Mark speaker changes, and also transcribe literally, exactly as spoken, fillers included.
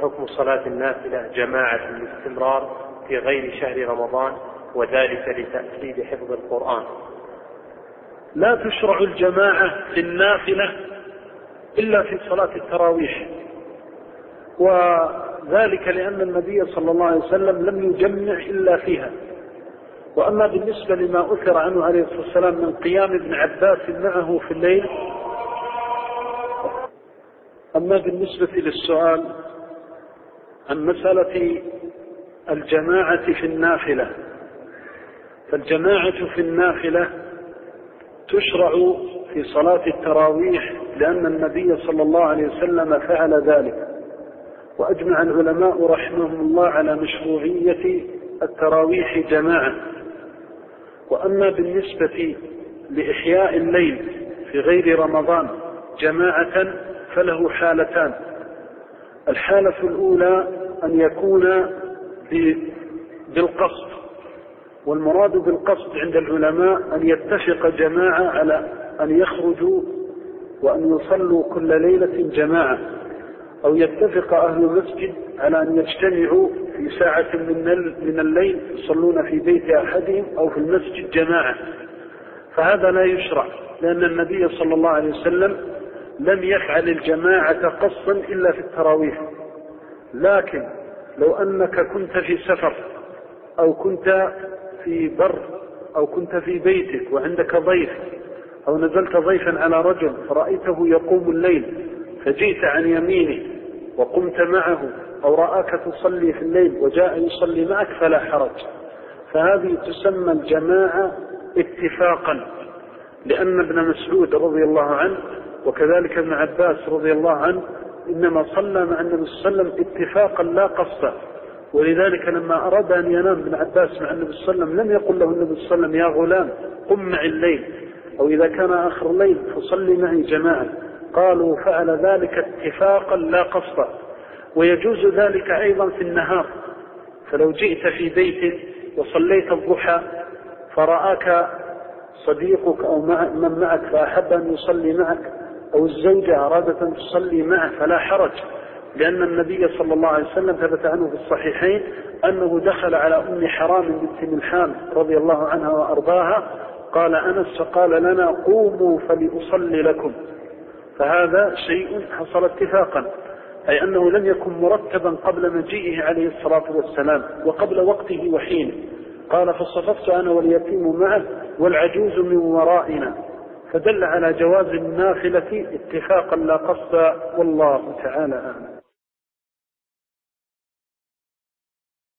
Speaker 1: وحكم صلاة النافلة جماعة باستمرار في غير شهر رمضان وذلك لتأكيد حفظ القرآن.
Speaker 2: لا تشرع الجماعة في النافلة إلا في صلاة التراويح، وذلك لأن النبي صلى الله عليه وسلم لم يجمع إلا فيها. وأما بالنسبة لما أثر عنه عليه الصلاة والسلام من قيام ابن عباس معه في الليل، أما بالنسبة للسؤال عن مسألة الجماعة في النافلة، فالجماعة في النافلة تشرع في صلاة التراويح لأن النبي صلى الله عليه وسلم فعل ذلك، وأجمع العلماء رحمهم الله على مشروعية التراويح جماعة. وأما بالنسبة لإحياء الليل في غير رمضان جماعة فله حالتان. الحالة الأولى أن يكون بالقصد، والمراد بالقصد عند العلماء أن يتفق جماعة على أن يخرجوا وأن يصلوا كل ليلة جماعة، أو يتفق أهل المسجد على أن يجتمعوا في ساعة من الليل يصلون في بيت أحدهم أو في المسجد جماعة. فهذا لا يشرع لأن النبي صلى الله عليه وسلم لم يفعل الجماعة قصدا إلا في التراويح. لكن لو أنك كنت في سفر أو كنت في بر أو كنت في بيتك وعندك ضيف أو نزلت ضيفا على رجل فرأيته يقوم الليل فجئت عن يمينه وقمت معه، أو رآك تصلي في الليل وجاء يصلي معك فلا حرج. فهذه تسمى الجماعة اتفاقا، لأن ابن مسعود رضي الله عنه وكذلك ابن عباس رضي الله عنه إنما صلى مع النبي صلى الله عليه وسلم اتفاقا لا قصدا. ولذلك لما أراد أن ينام ابن عباس مع النبي صلى الله عليه وسلم لم يقل له النبي صلى الله عليه وسلم يا غلام قم معي الليل، أو إذا كان آخر الليل فصلي معي جماعة. قالوا فعل ذلك اتفاقا لا قصدا. ويجوز ذلك أيضا في النهار، فلو جئت في بيت وصليت الضحى فرآك صديقك أو من معك فأحب أن يصلي معك، أو الزوجة أرادت أن تصلي معه فلا حرج، لأن النبي صلى الله عليه وسلم ثبت عنه في الصحيحين أنه دخل على أم حرام بنت ملحان رضي الله عنها وأرضاها، قال أنس فقال لنا قوموا فلأصلي لكم. فهذا شيء حصل اتفاقا، أي أنه لم يكن مرتبا قبل مجيئه عليه الصلاة والسلام وقبل وقته وحينه. قال فصففت أنا واليتيم معه والعجوز من ورائنا، فدل على جواز النافلة اتفاقا لا قصدا، والله تعالى أعلم.